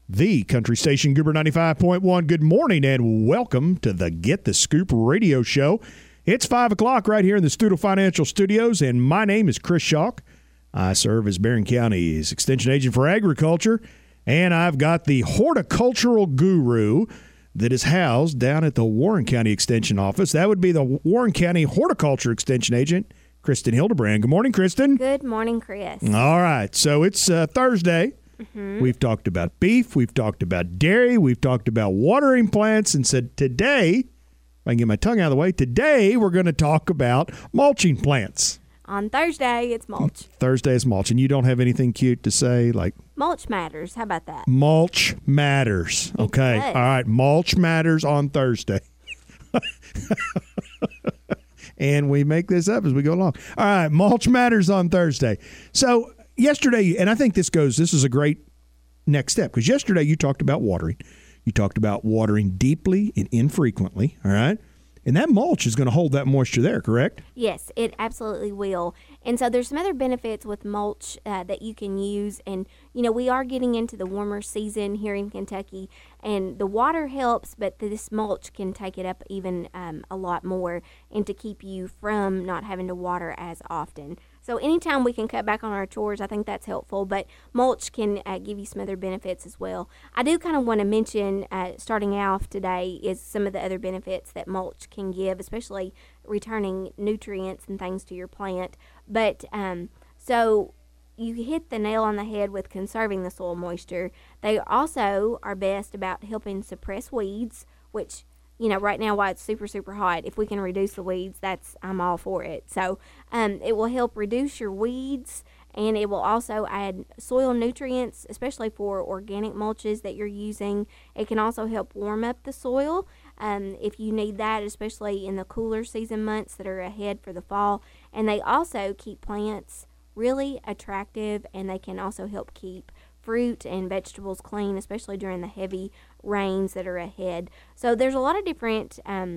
The country station, Goober 95.1. Good morning and welcome to the Get the Scoop radio show. It's 5 o'clock right here in the Studio Financial Studios, and my name is Chris Schalk. I serve as Barron County's Extension Agent for Agriculture, and I've got the horticultural guru that is housed down at the Warren County Extension Office. That would be the Warren County Horticulture Extension Agent, Kristen Hildebrand. Good morning, Kristen. Good morning, Chris. All right, so it's Thursday. We've talked about beef, we've talked about dairy, we've talked about watering plants, and said today, if I can get my tongue out of the way, today we're going to talk about mulching plants. On Thursday, it's mulch. Thursday is mulch, and you don't have anything cute to say like... Mulch matters. How about that? Mulch matters. Okay. All right. Mulch matters on Thursday. And we make this up as we go along. All right. Mulch matters on Thursday. So yesterday, and I think this is a great next step, because yesterday you talked about watering. You talked about watering deeply and infrequently. All right. And that mulch is going to hold that moisture there, correct? Yes, it absolutely will. And so there's some other benefits with mulch that you can use. And, we are getting into the warmer season here in Kentucky, and the water helps, but this mulch can take it up even a lot more and to keep you from not having to water as often. So anytime we can cut back on our chores, I think that's helpful, but mulch can give you some other benefits as well. I do kind of want to mention, starting off today, is some of the other benefits that mulch can give, especially returning nutrients and things to your plant. But so you hit the nail on the head with conserving the soil moisture. They also are best about helping suppress weeds, which right now while it's super, super hot, if we can reduce the weeds, I'm all for it. So it will help reduce your weeds, and it will also add soil nutrients, especially for organic mulches that you're using. It can also help warm up the soil if you need that, especially in the cooler season months that are ahead for the fall. And they also keep plants really attractive, and they can also help keep fruit and vegetables clean, especially during the heavy rains that are ahead. So there's a lot of different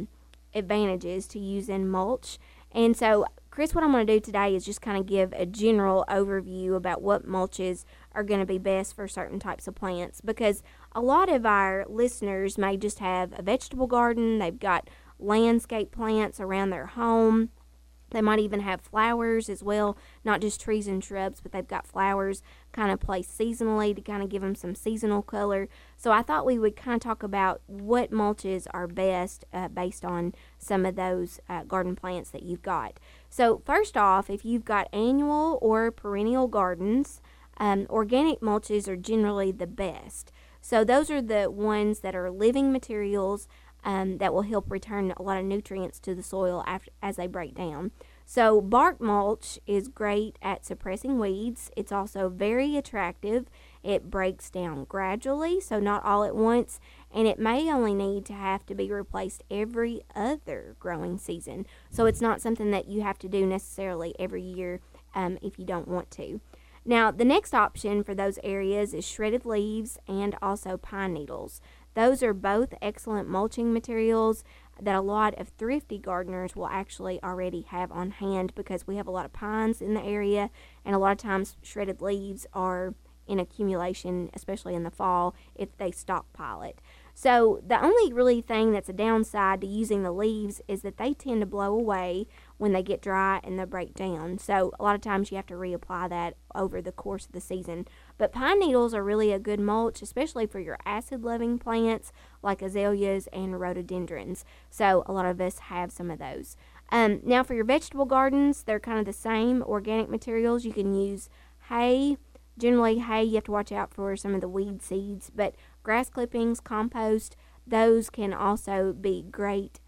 advantages to using mulch. And so, Chris, what I'm going to do today is just kind of give a general overview about what mulches are going to be best for certain types of plants, because a lot of our listeners may just have a vegetable garden. They've got landscape plants around their home. They might even have flowers as well, not just trees and shrubs, but they've got flowers kind of placed seasonally to kind of give them some seasonal color. So I thought we would kind of talk about what mulches are best based on some of those garden plants that you've got. So first off, if you've got annual or perennial gardens, organic mulches are generally the best. So those are the ones that are living materials that will help return a lot of nutrients to the soil as they break down. So bark mulch is great at suppressing weeds. It's also very attractive. It breaks down gradually, so not all at once, and it may only need to have to be replaced every other growing season. So it's not something that you have to do necessarily every year if you don't want to. Now, the next option for those areas is shredded leaves and also pine needles. Those are both excellent mulching materials that a lot of thrifty gardeners will actually already have on hand, because we have a lot of pines in the area, and a lot of times shredded leaves are in accumulation, especially in the fall, if they stockpile it. So the only really thing that's a downside to using the leaves is that they tend to blow away when they get dry and they break down. So a lot of times you have to reapply that over the course of the season. But pine needles are really a good mulch, especially for your acid-loving plants like azaleas and rhododendrons. So a lot of us have some of those. Now for your vegetable gardens, they're kind of the same organic materials. You can use hay. Generally, hay, you have to watch out for some of the weed seeds, but grass clippings, compost, those can also be great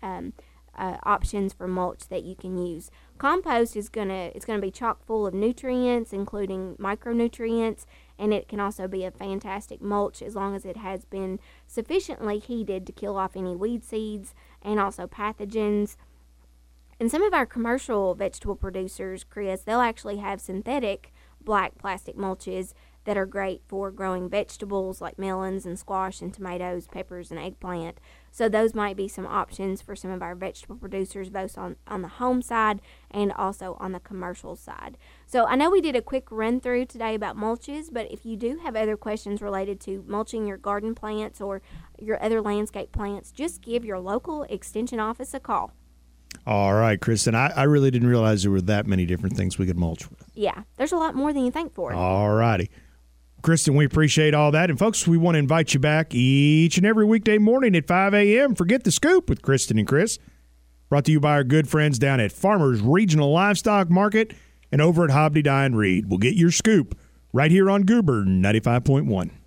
options for mulch that you can use. Compost is gonna be chock full of nutrients, including micronutrients, and it can also be a fantastic mulch as long as it has been sufficiently heated to kill off any weed seeds and also pathogens. And some of our commercial vegetable producers, Chris, they'll actually have synthetic black plastic mulches that are great for growing vegetables like melons and squash and tomatoes, peppers, and eggplant. So those might be some options for some of our vegetable producers, both on the home side and also on the commercial side. So I know we did a quick run through today about mulches, but if you do have other questions related to mulching your garden plants or your other landscape plants, just give your local extension office a call. All right, Kristen, I really didn't realize there were that many different things we could mulch with. Yeah, there's a lot more than you think for. All righty. Kristen, we appreciate all that. And, folks, we want to invite you back each and every weekday morning at 5 a.m. for Get the Scoop with Kristen and Chris. Brought to you by our good friends down at Farmers Regional Livestock Market and over at Hobby Dye & Reed. We'll get your scoop right here on Goober 95.1.